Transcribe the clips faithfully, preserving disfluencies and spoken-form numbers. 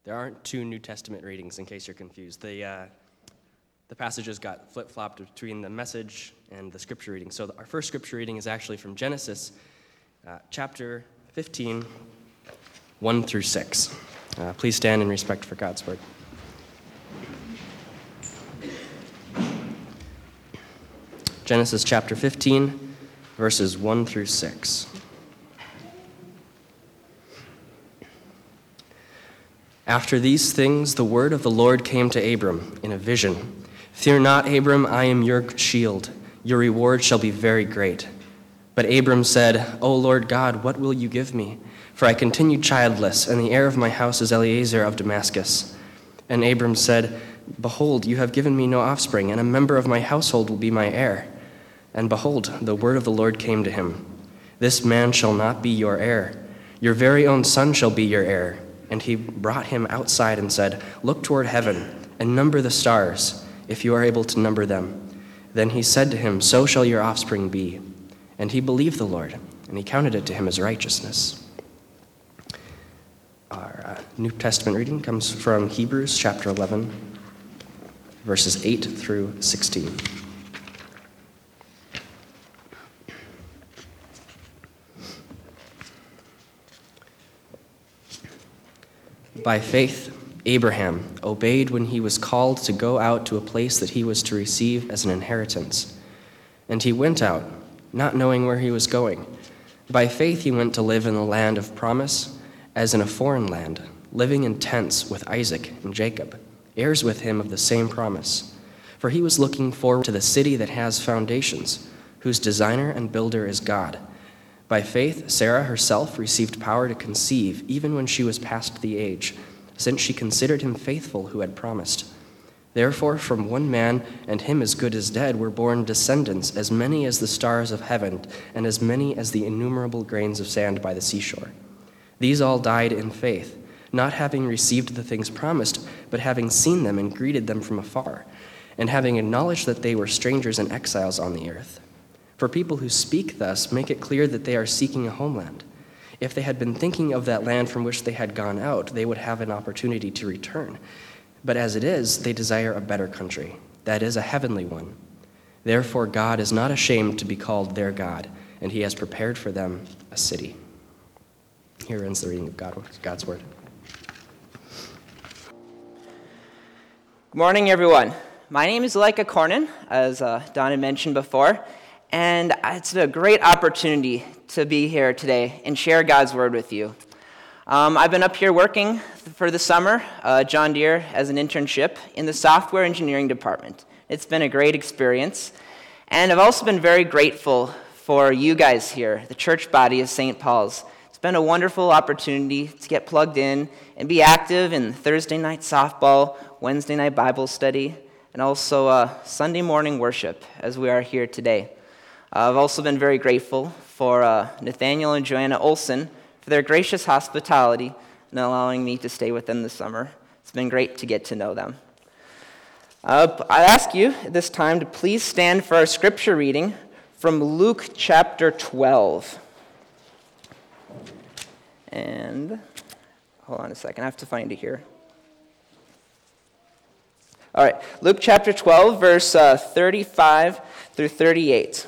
There aren't two New Testament readings, in case you're confused. The, uh, the passages got flip-flopped between the message and the scripture reading. So our first scripture reading is actually from Genesis uh, chapter fifteen, one through six. Uh, please stand in respect for God's word. Genesis chapter fifteen, verses one through six. After these things, the word of the Lord came to Abram in a vision. Fear not, Abram, I am your shield. Your reward shall be very great. But Abram said, O Lord God, what will you give me? For I continue childless, and the heir of my house is Eliezer of Damascus. And Abram said, Behold, you have given me no offspring, and a member of my household will be my heir. And behold, the word of the Lord came to him. This man shall not be your heir. Your very own son shall be your heir. And he brought him outside and said, Look toward heaven and number the stars, if you are able to number them. Then he said to him, So shall your offspring be. And he believed the Lord, and he counted it to him as righteousness. Our uh, New Testament reading comes from Hebrews chapter eleven, verses eight through sixteen. By faith, Abraham obeyed when he was called to go out to a place that he was to receive as an inheritance. And he went out, not knowing where he was going. By faith, he went to live in the land of promise, as in a foreign land, living in tents with Isaac and Jacob, heirs with him of the same promise. For he was looking forward to the city that has foundations, whose designer and builder is God. By faith, Sarah herself received power to conceive, even when she was past the age, since she considered him faithful who had promised. Therefore, from one man, and him as good as dead, were born descendants, as many as the stars of heaven, and as many as the innumerable grains of sand by the seashore. These all died in faith, not having received the things promised, but having seen them and greeted them from afar, and having acknowledged that they were strangers and exiles on the earth. For people who speak thus make it clear that they are seeking a homeland. If they had been thinking of that land from which they had gone out, they would have an opportunity to return. But as it is, they desire a better country, that is, a heavenly one. Therefore, God is not ashamed to be called their God, and he has prepared for them a city. Here ends the reading of God, God's word. Good morning, everyone. My name is Leica Cornan, as uh, Donna mentioned before. And it's a great opportunity to be here today and share God's word with you. Um, I've been up here working for the summer, uh, John Deere, as an internship in the software engineering department. It's been a great experience. And I've also been very grateful for you guys here, the church body of Saint Paul's. It's been a wonderful opportunity to get plugged in and be active in Thursday night softball, Wednesday night Bible study, and also uh, Sunday morning worship as we are here today. Uh, I've also been very grateful for uh, Nathaniel and Joanna Olson for their gracious hospitality and allowing me to stay with them this summer. It's been great to get to know them. Uh, I ask you at this time to please stand for our scripture reading from Luke chapter twelve. And hold on a second, I have to find it here. All right, Luke chapter twelve, verse uh, thirty-five through thirty-eight.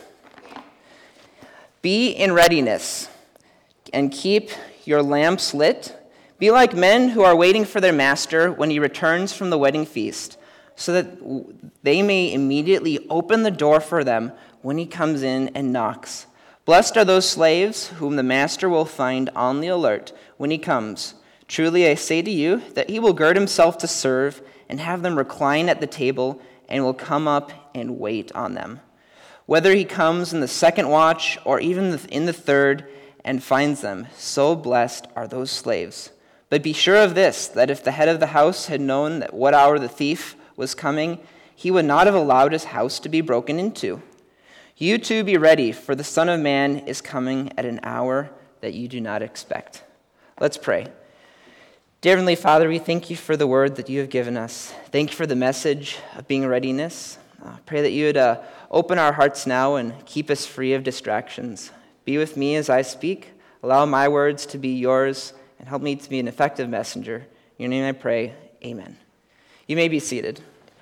Be in readiness, and keep your lamps lit. Be like men who are waiting for their master when he returns from the wedding feast, so that they may immediately open the door for them when he comes in and knocks. Blessed are those slaves whom the master will find on the alert when he comes. Truly I say to you that he will gird himself to serve and have them recline at the table and will come up and wait on them. Whether he comes in the second watch or even in the third and finds them, so blessed are those slaves. But be sure of this, that if the head of the house had known at what hour the thief was coming, he would not have allowed his house to be broken into. You too be ready, for the Son of Man is coming at an hour that you do not expect. Let's pray. Dear Heavenly Father, we thank you for the word that you have given us. Thank you for the message of being in readiness. I pray that you would uh, open our hearts now and keep us free of distractions. Be with me as I speak. Allow my words to be yours and help me to be an effective messenger. In your name I pray, amen. You may be seated.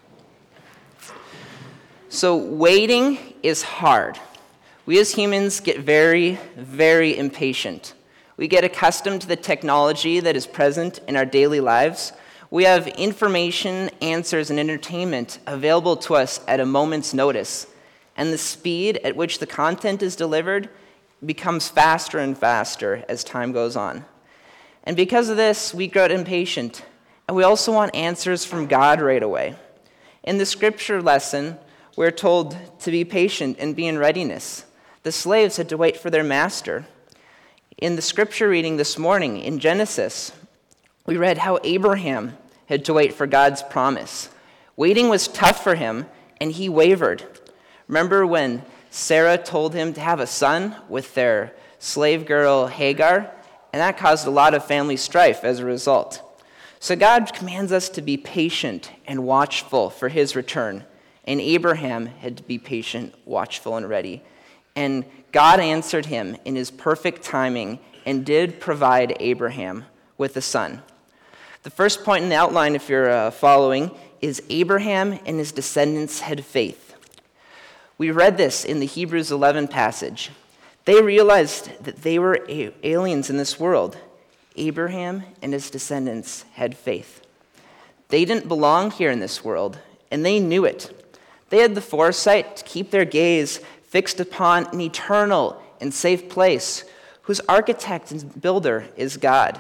So waiting is hard. We as humans get very, very impatient. We get accustomed to the technology that is present in our daily lives. We have information, answers, and entertainment available to us at a moment's notice. And the speed at which the content is delivered becomes faster and faster as time goes on. And because of this, we grow impatient. And we also want answers from God right away. In the scripture lesson, we're told to be patient and be in readiness. The slaves had to wait for their master. In the scripture reading this morning in Genesis, we read how Abraham had to wait for God's promise. Waiting was tough for him, and he wavered. Remember when Sarah told him to have a son with their slave girl Hagar? And that caused a lot of family strife as a result. So God commands us to be patient and watchful for his return. And Abraham had to be patient, watchful, and ready. And God answered him in his perfect timing and did provide Abraham with a son. The first point in the outline, if you're uh, following, is Abraham and his descendants had faith. We read this in the Hebrews eleven passage. They realized that they were a- aliens in this world. Abraham and his descendants had faith. They didn't belong here in this world, and they knew it. They had the foresight to keep their gaze fixed upon an eternal and safe place, whose architect and builder is God.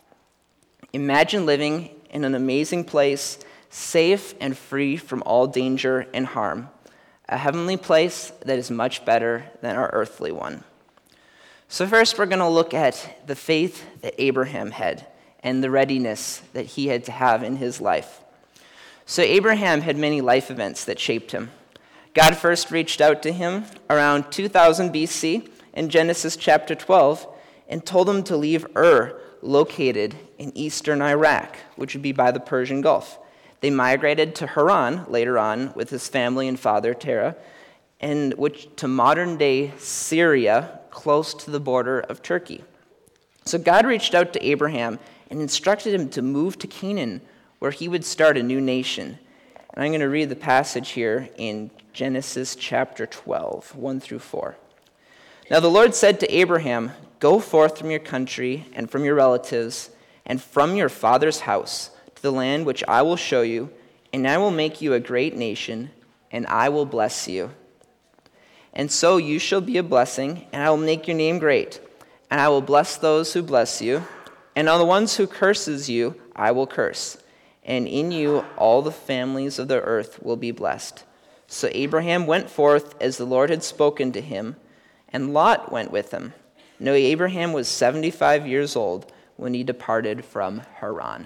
Imagine living in an amazing place, safe and free from all danger and harm, a heavenly place that is much better than our earthly one. So first, we're going to look at the faith that Abraham had and the readiness that he had to have in his life. So Abraham had many life events that shaped him. God first reached out to him around two thousand B C in Genesis chapter twelve and told him to leave Ur, located in eastern Iraq, which would be by the Persian Gulf. They migrated to Haran later on with his family and father Terah, and which to modern-day Syria, close to the border of Turkey. So God reached out to Abraham and instructed him to move to Canaan, where he would start a new nation. And I'm going to read the passage here in Genesis chapter twelve, one through four. Now the Lord said to Abraham, "Go forth from your country and from your relatives and from your father's house to the land which I will show you, and I will make you a great nation, and I will bless you. And so you shall be a blessing, and I will make your name great, and I will bless those who bless you, and on the ones who curses you I will curse, and in you all the families of the earth will be blessed." So Abraham went forth as the Lord had spoken to him, and Lot went with him. Now Abraham was seventy-five years old when he departed from Haran.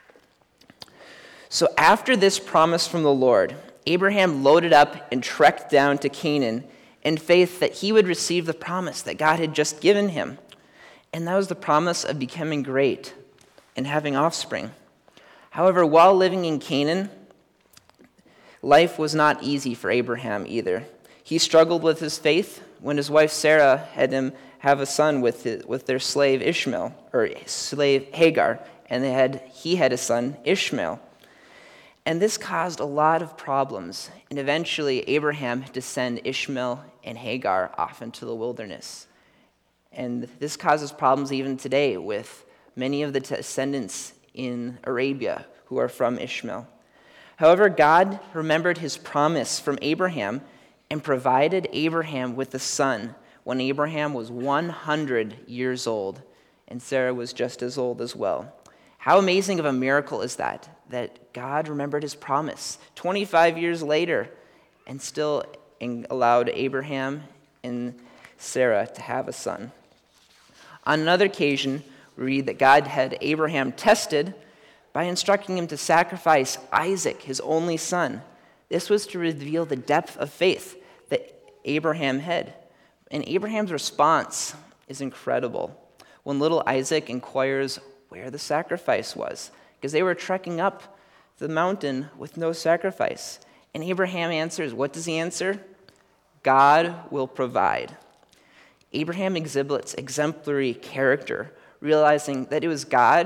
So after this promise from the Lord, Abraham loaded up and trekked down to Canaan in faith that he would receive the promise that God had just given him. And that was the promise of becoming great and having offspring. However, while living in Canaan, life was not easy for Abraham either. He struggled with his faith when his wife Sarah had him have a son with his, with their slave Ishmael, or slave Hagar, and they had he had a son Ishmael. And this caused a lot of problems, and eventually Abraham had to send Ishmael and Hagar off into the wilderness. And this causes problems even today with many of the descendants in Arabia who are from Ishmael. However, God remembered his promise from Abraham and provided Abraham with a son when Abraham was one hundred years old, and Sarah was just as old as well. How amazing of a miracle is that, that God remembered his promise twenty-five years later and still allowed Abraham and Sarah to have a son. On another occasion, we read that God had Abraham tested by instructing him to sacrifice Isaac, his only son. This was to reveal the depth of faith that Abraham had. And Abraham's response is incredible when little Isaac inquires where the sacrifice was, because they were trekking up the mountain with no sacrifice. And Abraham answers, what does he answer? God will provide. Abraham exhibits exemplary character, realizing that it was God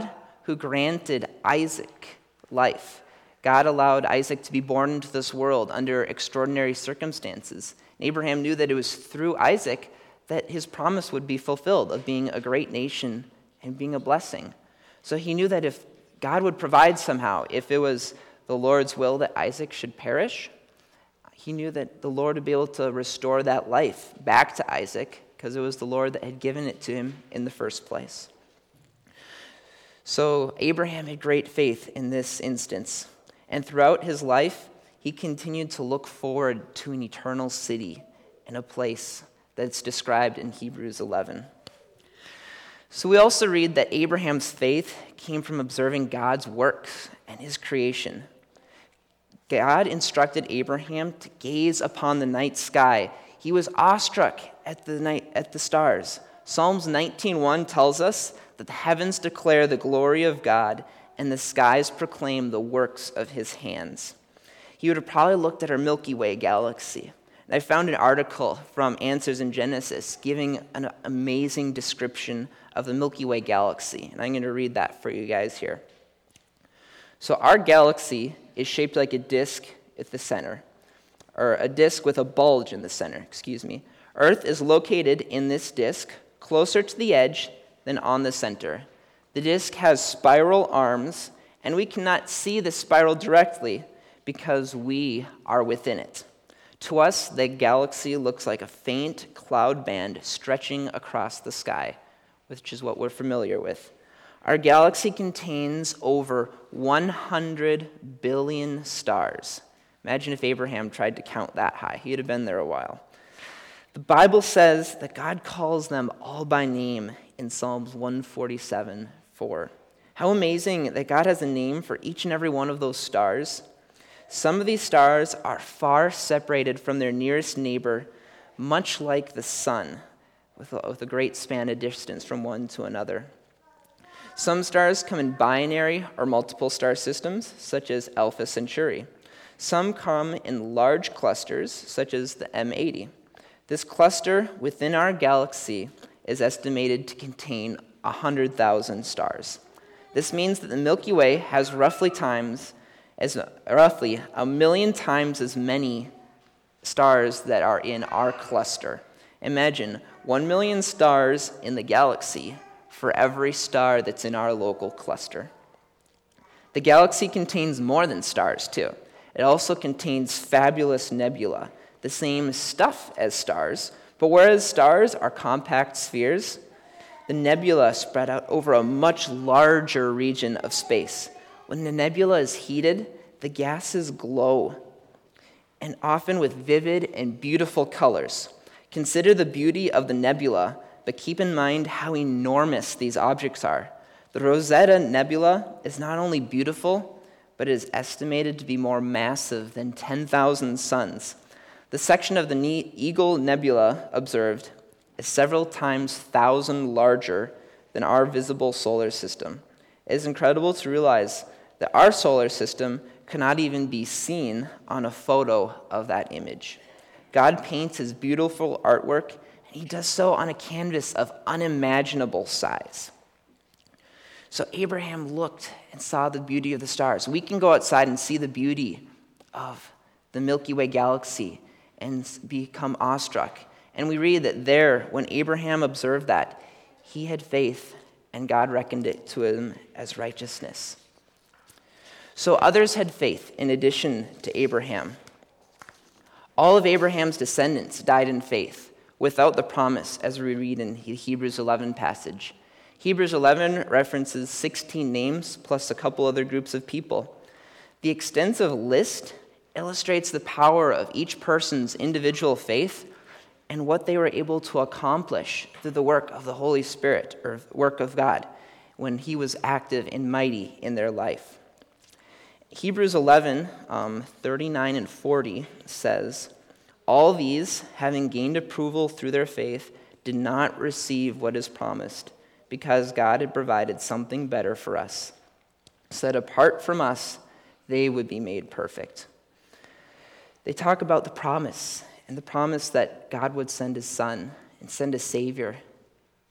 who granted Isaac life. God allowed Isaac to be born into this world under extraordinary circumstances. And Abraham knew that it was through Isaac that his promise would be fulfilled of being a great nation and being a blessing. So he knew that if God would provide somehow, if it was the Lord's will that Isaac should perish, he knew that the Lord would be able to restore that life back to Isaac because it was the Lord that had given it to him in the first place. So Abraham had great faith in this instance. And throughout his life, he continued to look forward to an eternal city and a place that's described in Hebrews eleven. So we also read that Abraham's faith came from observing God's works and his creation. God instructed Abraham to gaze upon the night sky. He was awestruck at the night at the stars. Psalms nineteen one tells us that the heavens declare the glory of God, and the skies proclaim the works of his hands. He would have probably looked at our Milky Way galaxy. And I found an article from Answers in Genesis giving an amazing description of the Milky Way galaxy. And I'm going to read that for you guys here. So our galaxy is shaped like a disk at the center, or a disk with a bulge in the center, excuse me. Earth is located in this disk, closer to the edge than on the center. The disk has spiral arms, and we cannot see the spiral directly because we are within it. To us, the galaxy looks like a faint cloud band stretching across the sky, which is what we're familiar with. Our galaxy contains over one hundred billion stars. Imagine if Abraham tried to count that high. He'd have been there a while. The Bible says that God calls them all by name in Psalms one forty-seven four. How amazing that God has a name for each and every one of those stars. Some of these stars are far separated from their nearest neighbor, much like the sun, with a, with a great span of distance from one to another. Some stars come in binary or multiple star systems, such as Alpha Centauri. Some come in large clusters, such as the M eighty. This cluster within our galaxy is estimated to contain one hundred thousand stars. This means that the Milky Way has roughly times as roughly a million times as many stars that are in our cluster. Imagine one million stars in the galaxy for every star that's in our local cluster. The galaxy contains more than stars, too. It also contains fabulous nebula, the same stuff as stars, but whereas stars are compact spheres, the nebula spread out over a much larger region of space. When the nebula is heated, the gases glow, and often with vivid and beautiful colors. Consider the beauty of the nebula, but keep in mind how enormous these objects are. The Rosetta Nebula is not only beautiful, but it is estimated to be more massive than ten thousand suns. The section of the Eagle Nebula observed is several times thousand larger than our visible solar system. It is incredible to realize that our solar system cannot even be seen on a photo of that image. God paints his beautiful artwork, and he does so on a canvas of unimaginable size. So Abraham looked and saw the beauty of the stars. We can go outside and see the beauty of the Milky Way galaxy and become awestruck. And we read that there, when Abraham observed that, he had faith, and God reckoned it to him as righteousness. So others had faith in addition to Abraham. All of Abraham's descendants died in faith without the promise, as we read in the Hebrews eleven passage. Hebrews eleven references sixteen names plus a couple other groups of people. The extensive list illustrates the power of each person's individual faith and what they were able to accomplish through the work of the Holy Spirit, or work of God, when he was active and mighty in their life. Hebrews eleven, um, thirty-nine and forty says, "All these, having gained approval through their faith, did not receive what is promised, because God had provided something better for us, so that apart from us, they would be made perfect." They talk about the promise, and the promise that God would send his son and send a Savior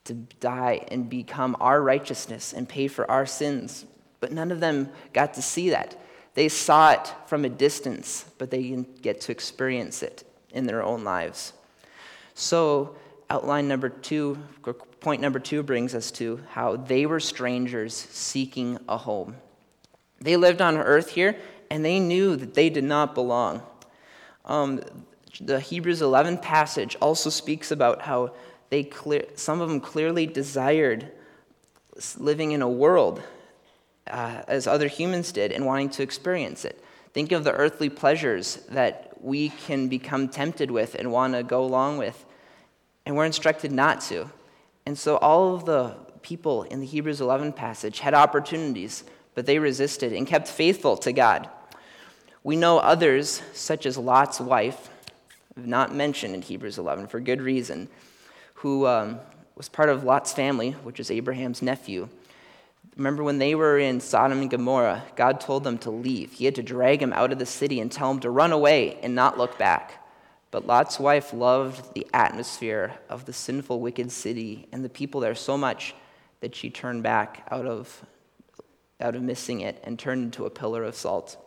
to die and become our righteousness and pay for our sins. But none of them got to see that. They saw it from a distance, but they didn't get to experience it in their own lives. So outline number two, point number two brings us to how they were strangers seeking a home. They lived on earth here, and they knew that they did not belong. Um, the Hebrews eleven passage also speaks about how they clear, some of them clearly desired living in a world uh, as other humans did and wanting to experience it. Think of the earthly pleasures that we can become tempted with and want to go along with, and we're instructed not to. And so all of the people in the Hebrews eleven passage had opportunities, but they resisted and kept faithful to God. We know others, such as Lot's wife, not mentioned in Hebrews eleven for good reason, who um, was part of Lot's family, which is Abraham's nephew. Remember when they were in Sodom and Gomorrah, God told them to leave. He had to drag him out of the city and tell him to run away and not look back. But Lot's wife loved the atmosphere of the sinful, wicked city and the people there so much that she turned back out of, out of missing it and turned into a pillar of salt.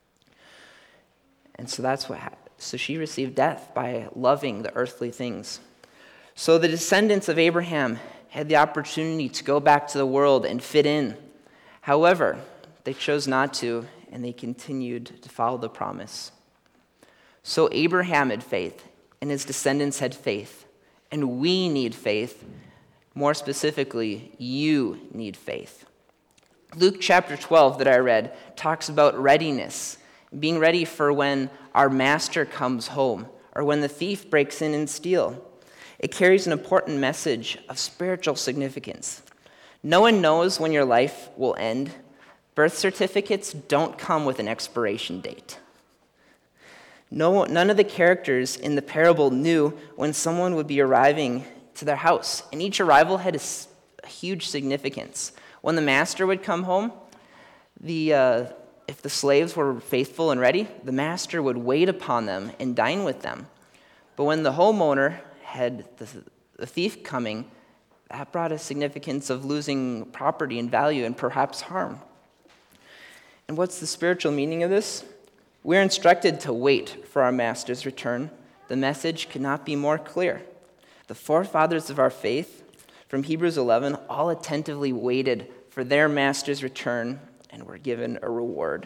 And so that's what happened. So she received death by loving the earthly things. So the descendants of Abraham had the opportunity to go back to the world and fit in. However, they chose not to, and they continued to follow the promise. So Abraham had faith, and his descendants had faith, and we need faith. More specifically, you need faith. Luke chapter twelve that I read talks about readiness, being ready for when our master comes home, or when the thief breaks in and steals. It carries an important message of spiritual significance. No one knows when your life will end. Birth certificates don't come with an expiration date. No, none of the characters in the parable knew when someone would be arriving to their house, and each arrival had a, a huge significance. When the master would come home, the uh, if the slaves were faithful and ready, the master would wait upon them and dine with them. But when the homeowner had the, the thief coming, that brought a significance of losing property and value and perhaps harm. And what's the spiritual meaning of this? We're instructed to wait for our master's return. The message could not be more clear. The forefathers of our faith from Hebrews eleven all attentively waited for their master's return and were given a reward.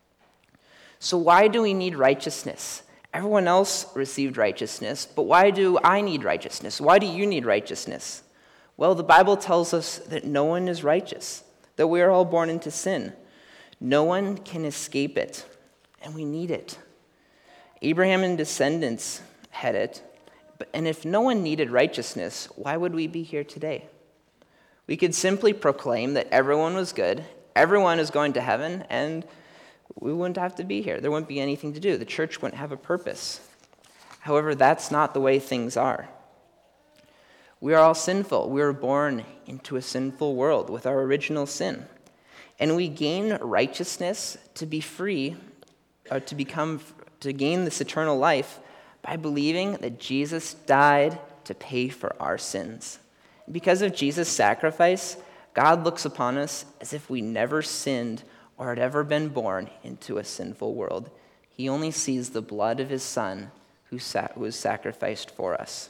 So why do we need righteousness? Everyone else received righteousness, but why do I need righteousness? Why do you need righteousness? Well, the Bible tells us that no one is righteous, that we are all born into sin. No one can escape it, and we need it. Abraham and descendants had it, and if no one needed righteousness, why would we be here today? We could simply proclaim that everyone was good, everyone is going to heaven, and we wouldn't have to be here. There wouldn't be anything to do. The church wouldn't have a purpose. However, that's not the way things are. We are all sinful. We were born into a sinful world with our original sin. And we gain righteousness to be free, or to become, to gain this eternal life by believing that Jesus died to pay for our sins. Because of Jesus' sacrifice, God looks upon us as if we never sinned or had ever been born into a sinful world. He only sees the blood of his Son who was sacrificed for us.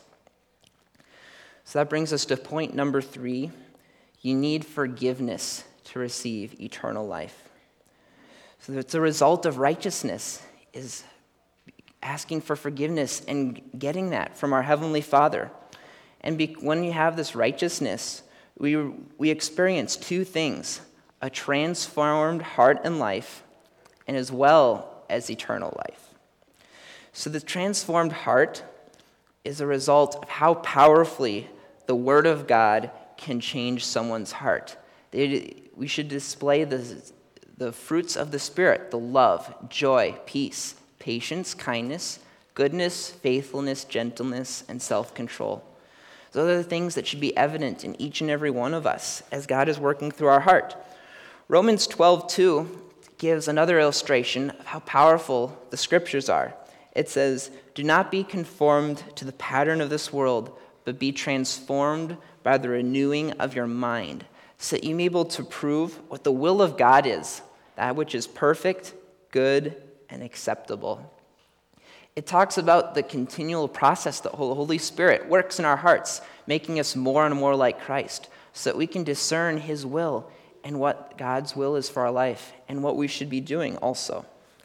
So that brings us to point number three. You need forgiveness to receive eternal life. So it's a result of righteousness is asking for forgiveness and getting that from our Heavenly Father. And be, when you have this righteousness, we, we experience two things: a transformed heart and life, and as well as eternal life. So the transformed heart is a result of how powerfully the Word of God can change someone's heart. They, we should display the, the fruits of the Spirit: the love, joy, peace, patience, kindness, goodness, faithfulness, gentleness, and self-control. Those are the things that should be evident in each and every one of us as God is working through our heart. Romans twelve two gives another illustration of how powerful the Scriptures are. It says, "Do not be conformed to the pattern of this world, but be transformed by the renewing of your mind, so that you may be able to prove what the will of God is, that which is perfect, good, and acceptable. It talks about the continual process that the Holy Spirit works in our hearts, making us more and more like Christ, so that we can discern his will and what God's will is for our life and what we should be doing also.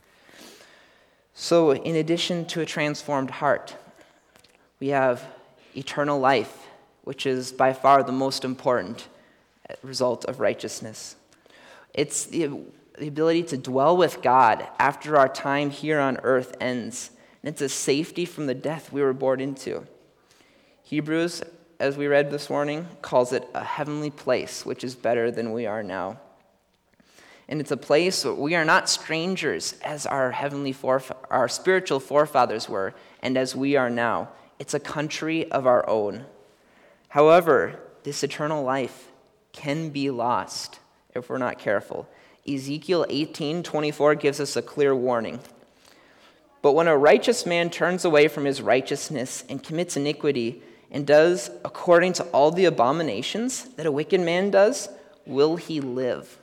So in addition to a transformed heart, we have eternal life, which is by far the most important result of righteousness. It's the, the ability to dwell with God after our time here on earth ends. And it's a safety from the death we were born into. Hebrews, as we read this morning, calls it a heavenly place, which is better than we are now. And it's a place where we are not strangers as our heavenly foref- our spiritual forefathers were, and as we are now. It's a country of our own. However, this eternal life can be lost if we're not careful. Ezekiel eighteen twenty-four gives us a clear warning. But when a righteous man turns away from his righteousness and commits iniquity and does according to all the abominations that a wicked man does, will he live?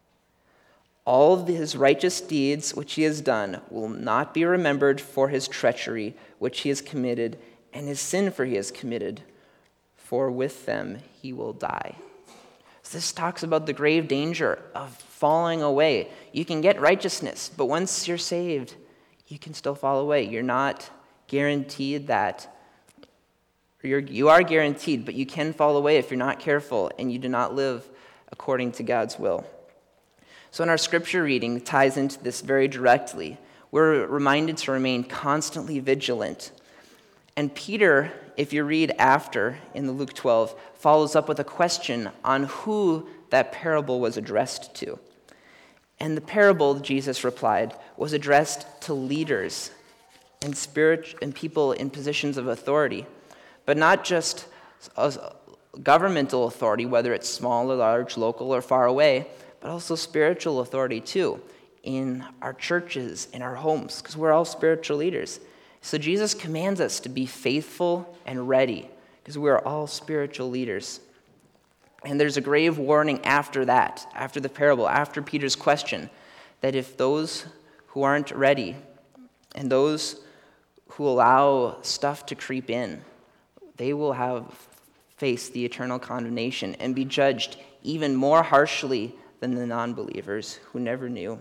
All of his righteous deeds which he has done will not be remembered for his treachery which he has committed, and his sin for he has committed, for with them he will die. So this talks about the grave danger of falling away. You can get righteousness, but once you're saved, you can still fall away. You're not guaranteed that. You're, you are guaranteed, but you can fall away if you're not careful and you do not live according to God's will. So in our scripture reading, it ties into this very directly. We're reminded to remain constantly vigilant. And Peter, if you read after in the Luke twelve, follows up with a question on who that parable was addressed to. And the parable, Jesus replied, was addressed to leaders and spirit and people in positions of authority, but not just governmental authority, whether it's small or large, local or far away, but also spiritual authority too, in our churches, in our homes, because we're all spiritual leaders. So Jesus commands us to be faithful and ready, because we are all spiritual leaders. And there's a grave warning after that, after the parable, after Peter's question, that if those who aren't ready and those who allow stuff to creep in, they will have faced the eternal condemnation and be judged even more harshly than the non-believers who never knew.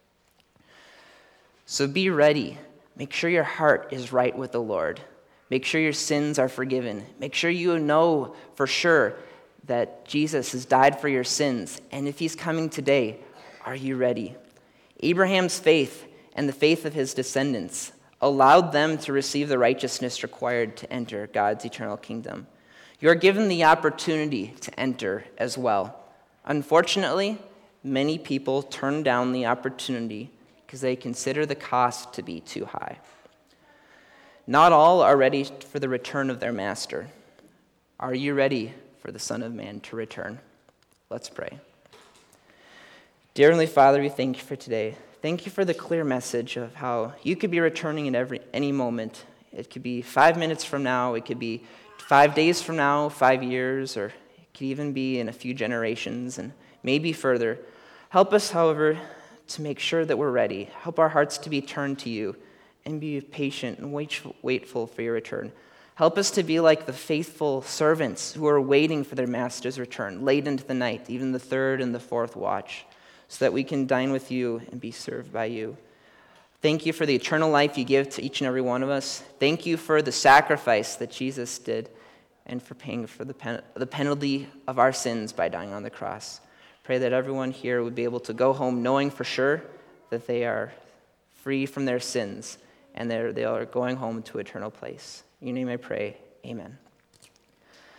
So be ready. Make sure your heart is right with the Lord. Make sure your sins are forgiven. Make sure you know for sure that Jesus has died for your sins. And if he's coming today, are you ready? Abraham's faith and the faith of his descendants allowed them to receive the righteousness required to enter God's eternal kingdom. You are given the opportunity to enter as well. Unfortunately, many people turn down the opportunity because they consider the cost to be too high. Not all are ready for the return of their master. Are you ready for the Son of Man to return? Let's pray. Dear Heavenly Father, we thank you for today. Thank you for the clear message of how you could be returning at every any moment. It could be five minutes from now, it could be five days from now, five years, or it could even be in a few generations and maybe further. Help us, however, to make sure that we're ready. Help our hearts to be turned to you and be patient and waitful for your return. Help us to be like the faithful servants who are waiting for their master's return, late into the night, even the third and the fourth watch, so that we can dine with you and be served by you. Thank you for the eternal life you give to each and every one of us. Thank you for the sacrifice that Jesus did and for paying for the, pen- the penalty of our sins by dying on the cross. Pray that everyone here would be able to go home knowing for sure that they are free from their sins and they're, they are going home to eternal place. In your name I pray, amen.